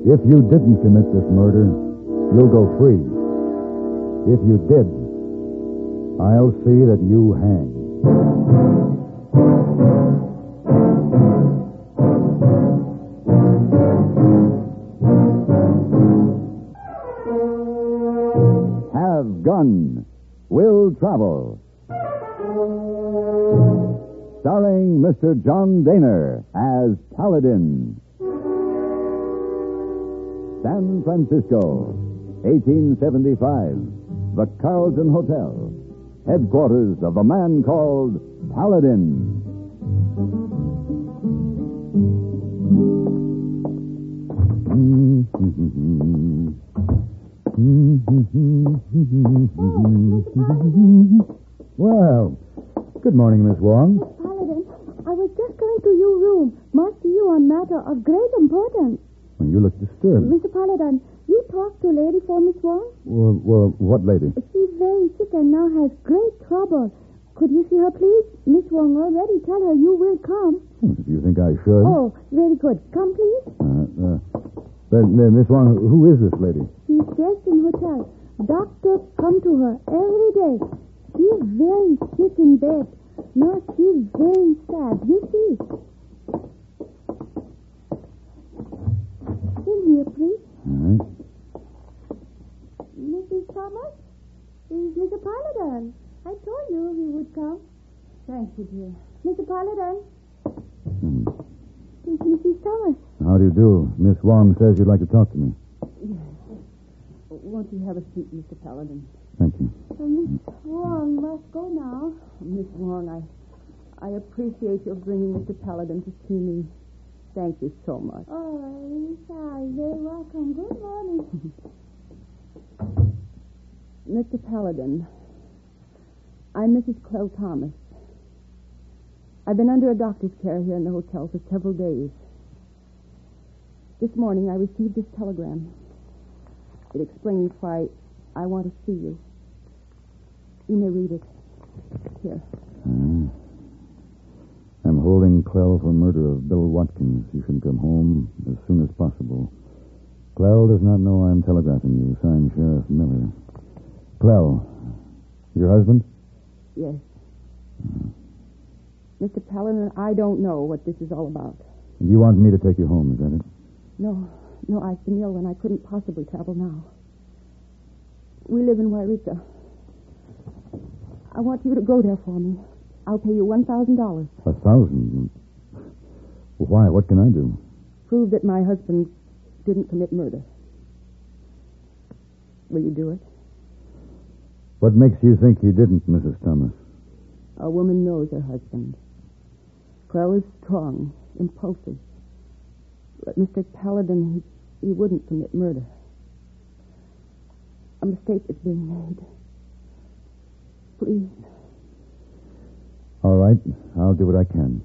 If you didn't commit this murder, you'll go free. If you did, I'll see that you hang. Have Gun, Will Travel. Starring Mr. John Daner as Paladin. San Francisco, 1875. The Carlton Hotel. Headquarters of the man called Paladin. Well, good morning, Miss Wong. Paladin, I was just going to your room. Must see you on matter of great importance. Well, you look disturbed. Mr. Paladin, you talked to lady for Miss Wong? Well, what lady? She's very sick and now has great trouble. Could you see her, please? Miss Wong already tell her you will come. Do you think I should? Oh, very good. Come, please. But, Miss Wong, who is this lady? She's guest in hotel. Doctors come to her every day. She's very sick in bed. Now she's very sad. You see. In here, please. All right. Mrs. Thomas? This is Mr. Paladin. I told you he would come. Thank you, dear. Mr. Paladin? This is Mrs. Thomas. How do you do? Miss Wong says you'd like to talk to me. Yes. Won't you have a seat, Mr. Paladin? Thank you. Miss Wong must go now. Miss Wong, I appreciate your bringing Mr. Paladin to see me. Thank you so much. Oh, you're very welcome. Good morning. Mr. Paladin, I'm Mrs. Clell Thomas. I've been under a doctor's care here in the hotel for several days. This morning I received this telegram. It explains why I want to see you. You may read it. Here. I'm holding Clell for murder of Bill Watkins. You should come home as soon as possible. Clell does not know I'm telegraphing you. Signed, Sheriff Miller. Clell, your husband? Yes. Mr. Paladin, I don't know what this is all about. You want me to take you home, is that it? No, I've been ill and I couldn't possibly travel now. We live in Wairika. I want you to go there for me. I'll pay you $1,000. $1,000? Why? What can I do? Prove that my husband didn't commit murder. Will you do it? What makes you think he didn't, Mrs. Thomas? A woman knows her husband. Clell is strong, impulsive. But Mr. Paladin, he wouldn't commit murder. A mistake is being made. Please. All right. I'll do what I can.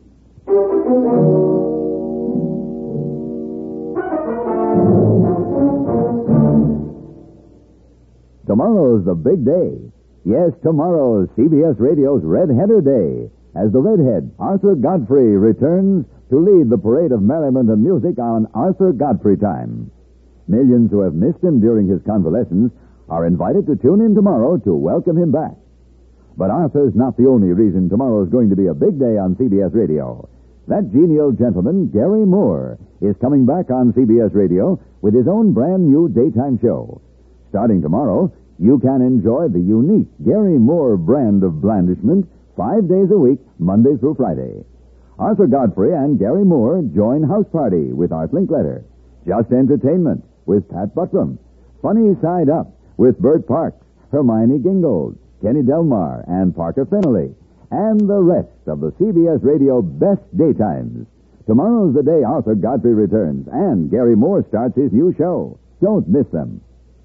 Tomorrow's the big day. Yes, tomorrow's CBS Radio's Red Header Day, as the Redhead, Arthur Godfrey, returns to lead the parade of merriment and music on Arthur Godfrey Time. Millions who have missed him during his convalescence are invited to tune in tomorrow to welcome him back. But Arthur's not the only reason tomorrow's going to be a big day on CBS Radio. That genial gentleman, Gary Moore, is coming back on CBS Radio with his own brand new daytime show. Starting tomorrow, you can enjoy the unique Gary Moore brand of blandishment 5 days a week, Monday through Friday. Arthur Godfrey and Gary Moore join House Party with Art Linkletter. Just Entertainment with Pat Buttram. Funny Side Up with Bert Parks, Hermione Gingold, Kenny Delmar, and Parker Fennelly. And the rest of the CBS Radio best daytimes. Tomorrow's the day Arthur Godfrey returns, and Gary Moore starts his new show. Don't miss them.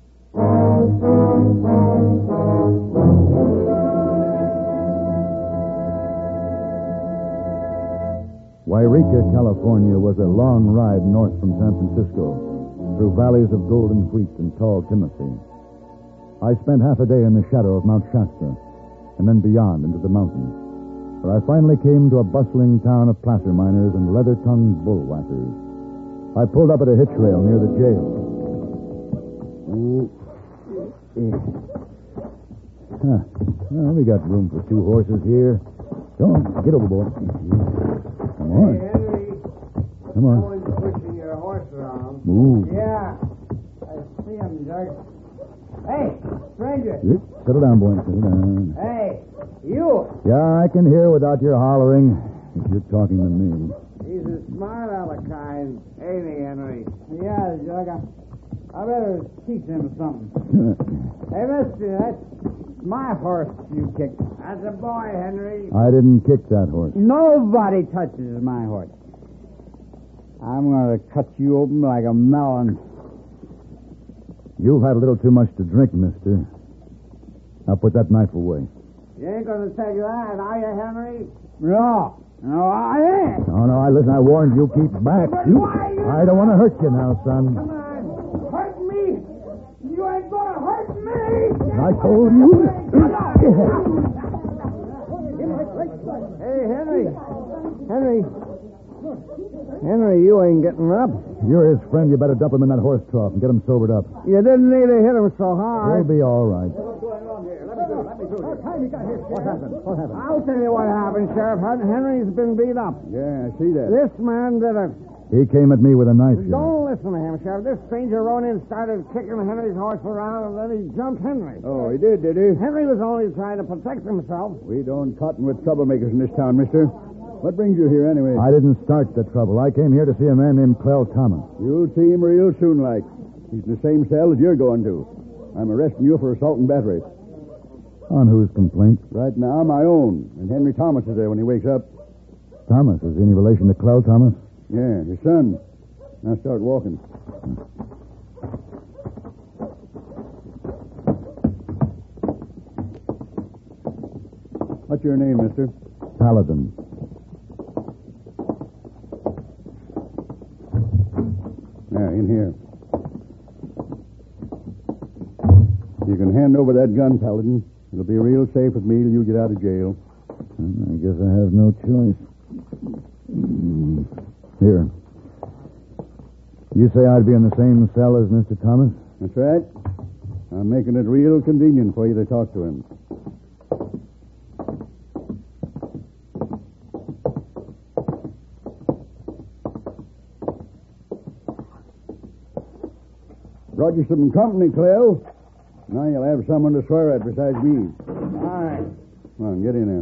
Wairika, California was a long ride north from San Francisco, through valleys of golden wheat and tall timothy. I spent half a day in the shadow of Mount Shasta, and then beyond into the mountains, where I finally came to a bustling town of placer miners and leather-tongued bull whackers. I pulled up at a hitch rail near the jail. Huh. Well, we got room for 2 horses here. Go on, get over, boy. Come on. Hey, Henry. Come on. No one's pushing your horse around. Move. Yeah. I see him, Dirk. Hey, stranger. Settle down, boy. Settle down. Hey, you. Yeah, I can hear without your hollering if you're talking to me. He's a smart aleck kind, ain't he, Henry? Yeah, Jug. I better teach him something. Hey, mister, that's my horse you kicked. That's a boy, Henry. I didn't kick that horse. Nobody touches my horse. I'm going to cut you open like a melon. You've had a little too much to drink, mister. Now put that knife away. You ain't going to take that, are you, Henry? No. No, I ain't. No, listen, I warned you. Keep back. But You- why you- I don't want to hurt you now, son. Come on. Hurt me. You ain't going to hurt me. I told you. Hey, Henry. Henry, you ain't getting up. You're his friend. You better dump him in that horse trough and get him sobered up. You didn't need to hit him so He'll hard. be all right. What happened? I'll tell you what happened, Sheriff. Henry's been beat up. Yeah, I see that. This man did it. He came at me with a knife. Sheriff. Don't listen to him, Sheriff. This stranger rode in, started kicking Henry's horse around, and then he jumped Henry. Oh, he did he? Henry was only trying to protect himself. We don't cotton with troublemakers in this town, mister. What brings you here anyway? I didn't start the trouble. I came here to see a man named Clell Thomas. You'll see him real soon, like. He's in the same cell as you're going to. I'm arresting you for assault and battery. On whose complaint? Right now, my own. And Henry Thomas is there when he wakes up. Thomas. Is he any relation to Clell Thomas? Yeah, his son. Now start walking. What's your name, mister? Paladin. There, in here. You can hand over that gun, Paladin. It'll be real safe with me till you get out of jail. I guess I have no choice. Here. You say I'd be in the same cell as Mr. Thomas? That's right. I'm making it real convenient for you to talk to him. Brought you some company, Clell. Now you'll have someone to swear at besides me. All right. Come on, get in there.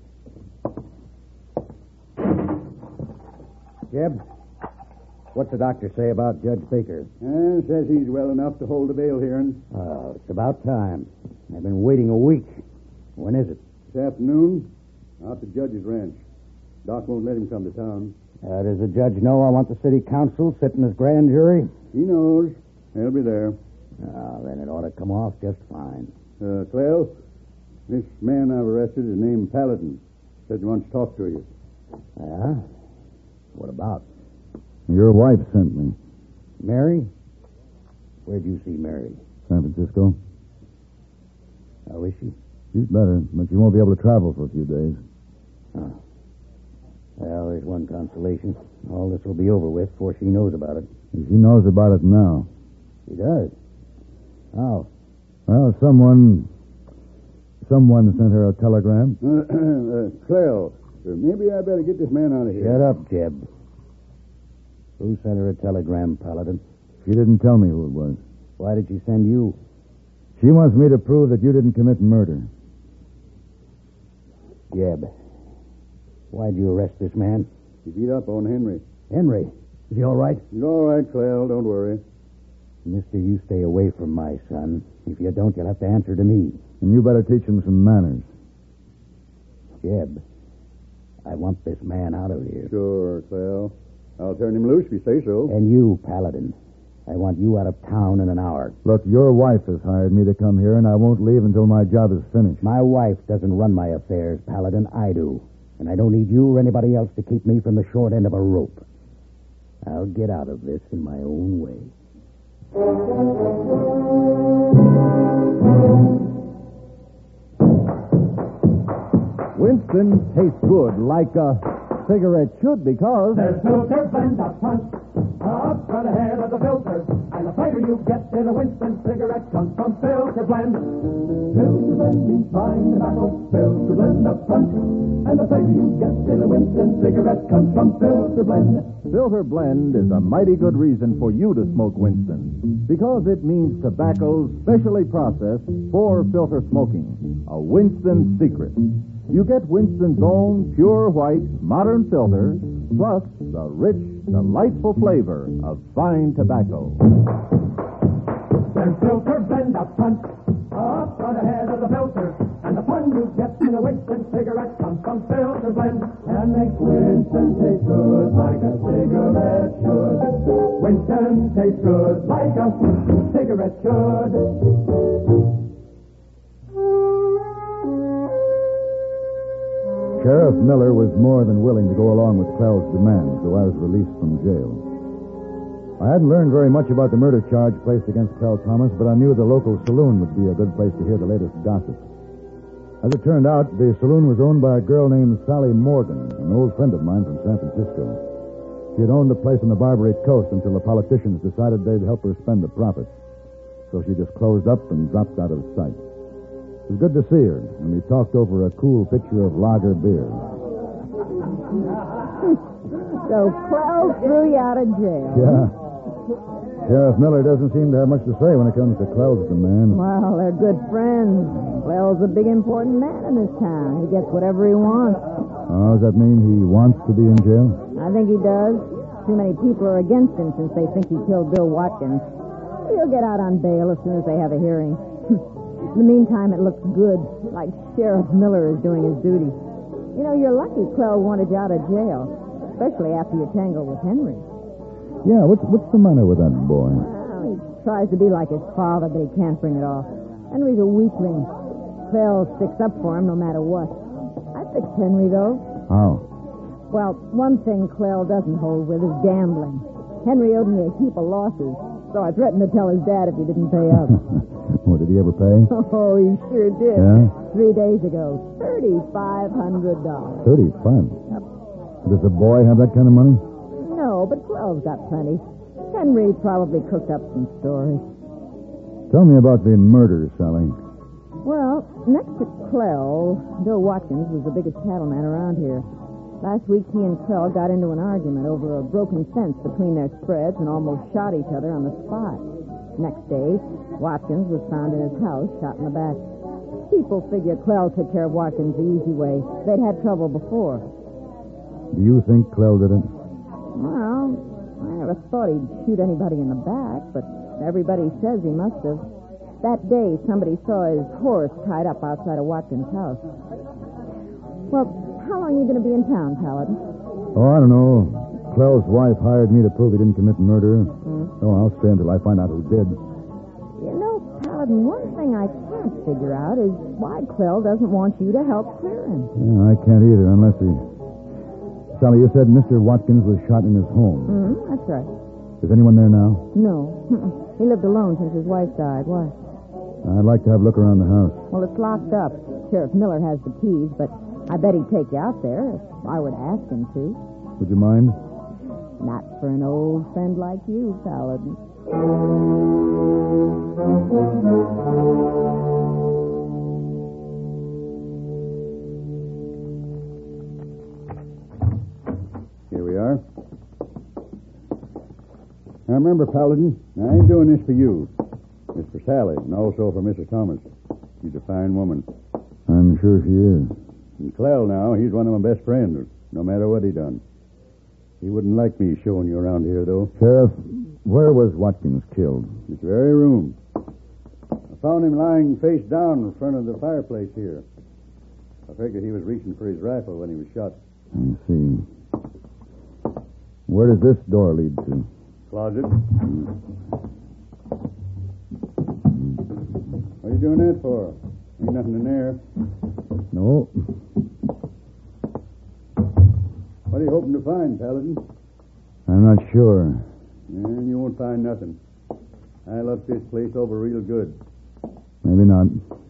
Jeb, what's the doctor say about Judge Baker? Says he's well enough to hold a bail hearing. Oh, it's about time. I've been waiting a week. When is it? This afternoon, out at the judge's ranch. Doc won't let him come to town. Does the judge know I want the city council sitting as grand jury? He knows. He'll be there. Oh, then it ought to come off just fine. Clell, this man I've arrested is named Paladin. Said he wants to talk to you. Yeah? What about? Your wife sent me. Mary? Where'd you see Mary? San Francisco. How is she? She's better, but she won't be able to travel for a few days. Oh. Well, there's one consolation. All this will be over with before she knows about it. She knows about it now. She does? How? Well, someone sent her a telegram. Clell, maybe I better get this man out of here. Shut up, Jeb. Who sent her a telegram, Paladin? She didn't tell me who it was. Why did she send you? She wants me to prove that you didn't commit murder. Jeb, why'd you arrest this man? He beat up on Henry. Henry, is he all right? He's all right, Clell. Don't worry. Mister, you stay away from my son. If you don't, you'll have to answer to me. And you better teach him some manners. Jeb, I want this man out of here. Sure, Clell. I'll turn him loose if you say so. And you, Paladin, I want you out of town in an hour. Look, your wife has hired me to come here, and I won't leave until my job is finished. My wife doesn't run my affairs, Paladin. I do. And I don't need you or anybody else to keep me from the short end of a rope. I'll get out of this in my own way. Winston tastes good, like a cigarette should, because... There's no difference up front. A front ahead of the filter. And the flavor you get in a Winston cigarette comes from Filter Blend. Filter Blend means fine tobacco. Filter Blend up front. And the flavor you get in a Winston cigarette comes from Filter Blend. Filter Blend is a mighty good reason for you to smoke Winston, because it means tobacco specially processed for filter smoking. A Winston secret. You get Winston's own pure white modern filter, plus the rich, delightful flavor of fine tobacco. There's Filter Blend up front ahead of the filter. And the fun you get in a Winston cigarette comes from Filter Blend. And makes Winston taste good like a cigarette should. Winston tastes good like a cigarette should. Sheriff Miller was more than willing to go along with Clell's demands, so I was released from jail. I hadn't learned very much about the murder charge placed against Clell Thomas, but I knew the local saloon would be a good place to hear the latest gossip. As it turned out, the saloon was owned by a girl named Sally Morgan, an old friend of mine from San Francisco. She had owned the place on the Barbary Coast until the politicians decided they'd help her spend the profits. So she just closed up and dropped out of sight. It was good to see her, and we talked over a cool pitcher of lager beer. So Clell threw you out of jail. Yeah. Sheriff Miller doesn't seem to have much to say when it comes to Clell's demand. Well, they're good friends. Clell's a big, important man in this town. He gets whatever he wants. Oh, does that mean he wants to be in jail? I think he does. Too many people are against him since they think he killed Bill Watkins. He'll get out on bail as soon as they have a hearing. In the meantime, it looks good, like Sheriff Miller is doing his duty. You know, you're lucky Clell wanted you out of jail, especially after you tangled with Henry. Yeah, what's the matter with that boy? Well, he tries to be like his father, but he can't bring it off. Henry's a weakling. Clell sticks up for him no matter what. I fixed Henry, though. How? Well, one thing Clell doesn't hold with is gambling. Henry owed me a heap of losses, so I threatened to tell his dad if he didn't pay up. Well, did he ever pay? Oh, he sure did. Yeah? 3 days ago. $3,500. 35? Yep. Does the boy have that kind of money? No, but Clell's got plenty. Henry probably cooked up some stories. Tell me about the murder, Sally. Well, next to Clell, Bill Watkins was the biggest cattleman around here. Last week, he and Clell got into an argument over a broken fence between their spreads and almost shot each other on the spot. Next day, Watkins was found in his house, shot in the back. People figure Clell took care of Watkins the easy way. They'd had trouble before. Do you think Clell did it? Well, I never thought he'd shoot anybody in the back, but everybody says he must have. That day, somebody saw his horse tied up outside of Watkins' house. Well, how long are you going to be in town, Paladin? Oh, I don't know. Clell's wife hired me to prove he didn't commit murder. Oh, I'll stay until I find out who did. You know, Paladin, one thing I can't figure out is why Clell doesn't want you to help clear him. Yeah, I can't either, unless he... Sally, you said Mr. Watkins was shot in his home. That's right. Is anyone there now? No. He lived alone since his wife died. Why? I'd like to have a look around the house. Well, it's locked up. Sheriff Miller has the keys, but I bet he'd take you out there if I were to ask him to. Would you mind? Not for an old friend like you, Paladin. Here we are. Now, remember, Paladin, I ain't doing this for you. It's for Sally, and also for Mrs. Thomas. She's a fine woman. I'm sure she is. And Clell, now, he's one of my best friends, no matter what he done. He wouldn't like me showing you around here, though. Sheriff, where was Watkins killed? This very room. I found him lying face down in front of the fireplace here. I figured he was reaching for his rifle when he was shot. I see. Where does this door lead to? Closet. What are you doing that for? Ain't nothing in there. No. What are you hoping to find, Paladin? I'm not sure. And you won't find nothing. I looked this place over real good. Maybe not.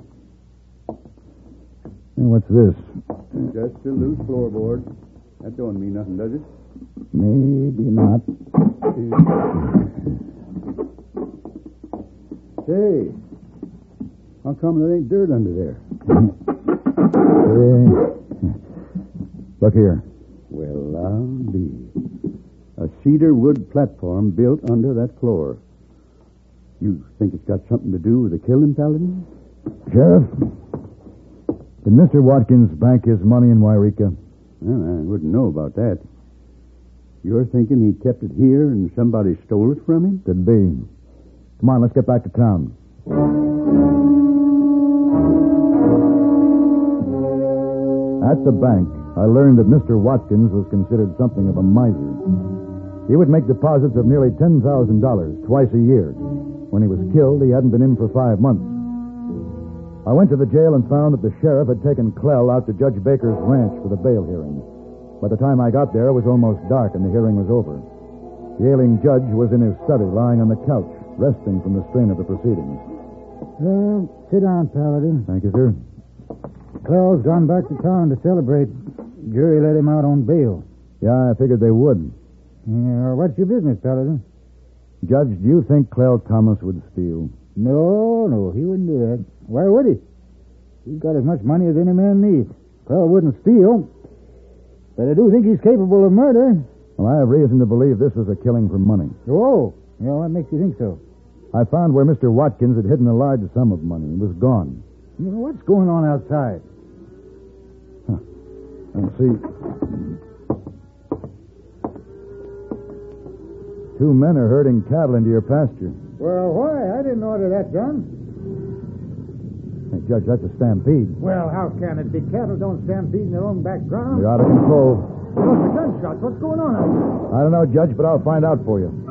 And what's this? Just a loose floorboard. That don't mean nothing, does it? Maybe not. Say, how come there ain't dirt under there? Look here. Well, I'll be. A cedar wood platform built under that floor. You think it's got something to do with the killing, Paladin? Sheriff, did Mr. Watkins bank his money in Wairika? Well, I wouldn't know about that. You're thinking he kept it here and somebody stole it from him? Could be. Come on, let's get back to town. At the bank, I learned that Mr. Watkins was considered something of a miser. He would make deposits of nearly $10,000 twice a year. When he was killed, he hadn't been in for 5 months. I went to the jail and found that the sheriff had taken Clell out to Judge Baker's ranch for the bail hearing. By the time I got there, it was almost dark and the hearing was over. The ailing judge was in his study, lying on the couch, resting from the strain of the proceedings. Sit down, Paladin. Thank you, sir. Clell's gone back to town to celebrate. Jury let him out on bail. Yeah, I figured they would. Yeah, what's your business, Paladin? Judge, do you think Clell Thomas would steal? No, he wouldn't do that. Why would he? He's got as much money as any man needs. Clell wouldn't steal. But I do think he's capable of murder. Well, I have reason to believe this was a killing for money. Oh, yeah, what makes you think so? I found where Mr. Watkins had hidden a large sum of money. It was gone. You know, what's going on outside? Let's see. 2 men are herding cattle into your pasture. Well, why? I didn't order that done. Hey, Judge, that's a stampede. Well, how can it be? Cattle don't stampede in their own background. They're out of control. Those are gunshots. What's going on out there? I don't know, Judge, but I'll find out for you.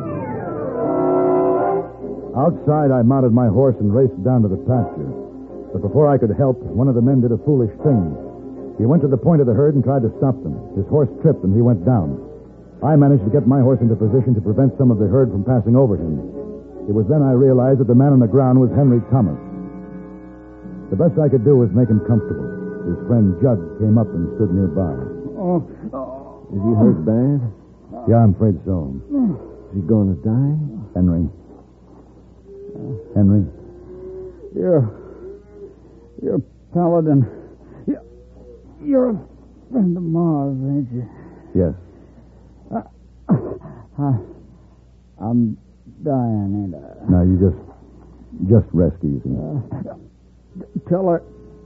Outside, I mounted my horse and raced down to the pasture. But before I could help, one of the men did a foolish thing. He went to the point of the herd and tried to stop them. His horse tripped and he went down. I managed to get my horse into position to prevent some of the herd from passing over him. It was then I realized that the man on the ground was Henry Thomas. The best I could do was make him comfortable. His friend Judd came up and stood nearby. Is he hurt bad? Yeah, I'm afraid so. Is he going to die? Henry. Henry. You're Paladin. You're a friend of Mars, ain't you? Yes. I'm dying, ain't I? Now, you just rest easy. Tell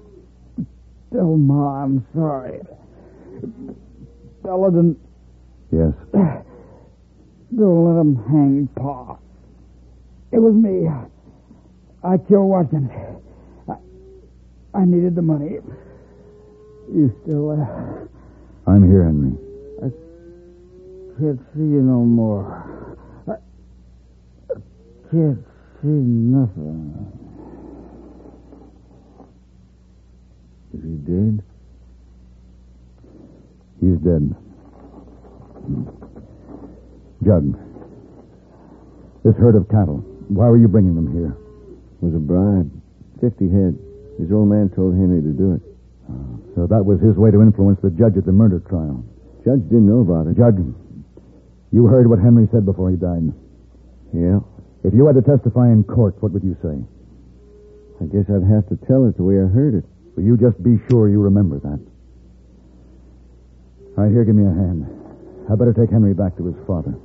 Ma I'm sorry. Paladin, Yes. don't let him hang Pa. It was me. I killed Watkins. I needed the money. You still there? I'm here, Henry. Can't see you no more. I can't see nothing. Is he dead? He's dead. Jug, this herd of cattle, why were you bringing them here? It was a bribe. 50 head. His old man told Henry to do it. So that was his way to influence the judge at the murder trial. Judge didn't know about it. Jug, you heard what Henry said before he died. Yeah. If you had to testify in court, what would you say? I guess I'd have to tell it the way I heard it. Will you just be sure you remember that? All right, here, give me a hand. I better take Henry back to his father.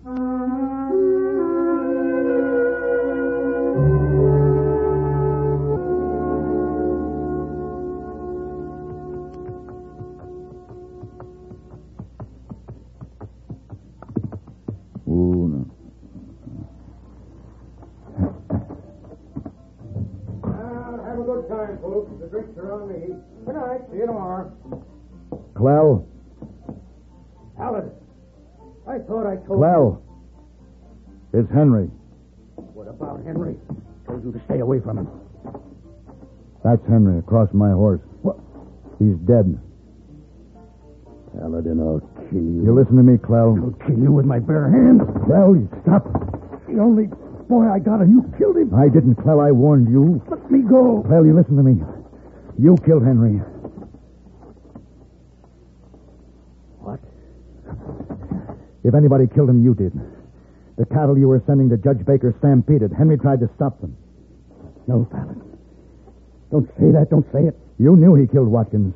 Have a good time, folks. The drinks are on me. Good night. See you tomorrow. Clell. Paladin. I thought I told Clell. It's Henry. What about Henry? Told you to stay away from him. That's Henry across my horse. What? He's dead. Paladin, I'll kill you. You listen to me, Clell. I'll kill you with my bare hands. Clell, you stop. The only boy I got, and you killed him. I didn't, Clell. I warned you. Let me go. Clell, you listen to me. You killed Henry. What? If anybody killed him, you did. The cattle you were sending to Judge Baker stampeded. Henry tried to stop them. No, Fallon. Don't say that. Don't say it. You knew he killed Watkins.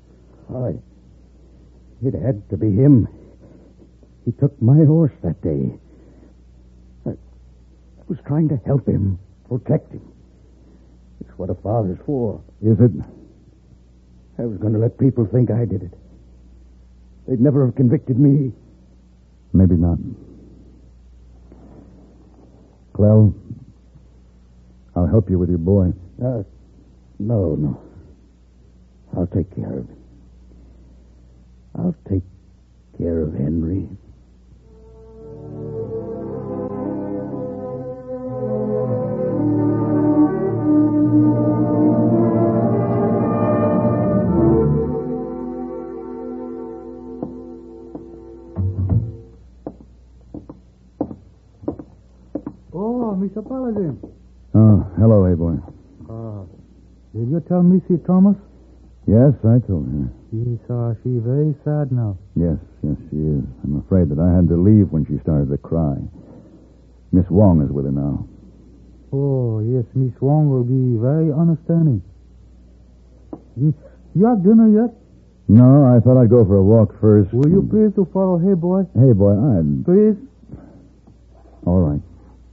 It had to be him. He took my horse that day. I was trying to help him, protect him. It's what a father's for. Is it? I was going to let people think I did it. They'd never have convicted me. Maybe not. Clell, I'll help you with your boy. No. I'll take care of him. I'll take care of Henry. Oh, Mr. Paladin. Oh, hello, hey boy. Did you tell Missy Thomas? Yes, I told her. She very sad now. Yes, she is. I'm afraid that I had to leave when she started to cry. Miss Wong is with her now. Oh, yes, Miss Wong will be very understanding. You have dinner yet? No, I thought I'd go for a walk first. Will you please to follow Hey Boy? Hey boy, I'd... Please? All right.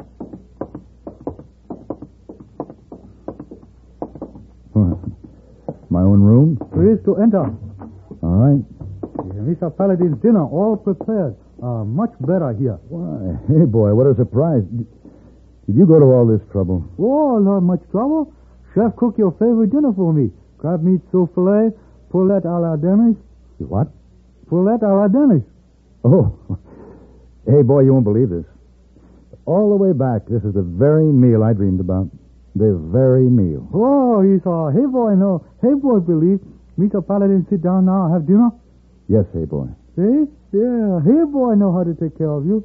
My own room? Please to enter. All right. Mr. Paladin's dinner all prepared. Much better here. Why, hey boy, what a surprise. Did you go to all this trouble? Oh, not much trouble. Chef cook your favorite dinner for me. Crab meat souffle, poulet à la Dennis. What? Poulet à la Dennis. Oh. Hey boy, you won't believe this. All the way back, this is the very meal I dreamed about. The very meal. Oh, he saw. Hey boy, no. Hey boy, believe. Mr. Paladin, sit down now, have dinner. Yes, hey boy. See? Yeah, hey boy know how to take care of you.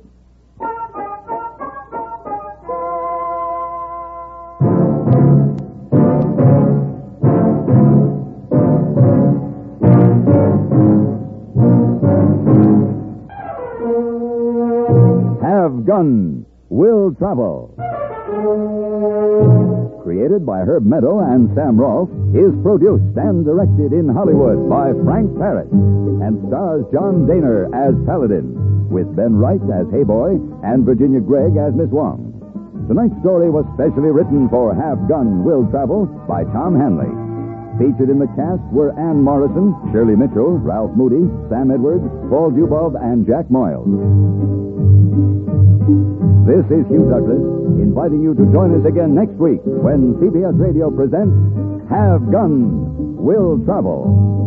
Have Gun Will Travel. Created by Herb Meadow and Sam Rolfe, is produced and directed in Hollywood by Frank Parrott and stars John Daner as Paladin, with Ben Wright as Hey Boy and Virginia Gregg as Miss Wong. Tonight's story was specially written for Have Gun Will Travel by Tom Hanley. Featured in the cast were Ann Morrison, Shirley Mitchell, Ralph Moody, Sam Edwards, Paul Dubov, and Jack Moyles. This is Hugh Douglas, inviting you to join us again next week when CBS Radio presents Have Gun Will Travel.